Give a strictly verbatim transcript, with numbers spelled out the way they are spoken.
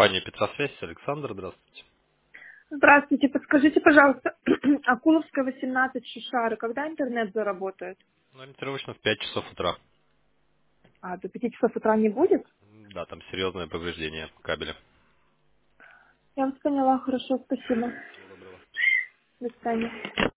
компания Петросвязь. Александр, здравствуйте. Здравствуйте, подскажите, пожалуйста, Акуловская, восемнадцать, Шишары, когда интернет заработает? Ну, ориентировочно в пять часов утра. А, до пяти часов утра не будет? М, Да, там серьезное повреждение кабеля. Я вас поняла, хорошо, спасибо. Всего доброго. До свидания.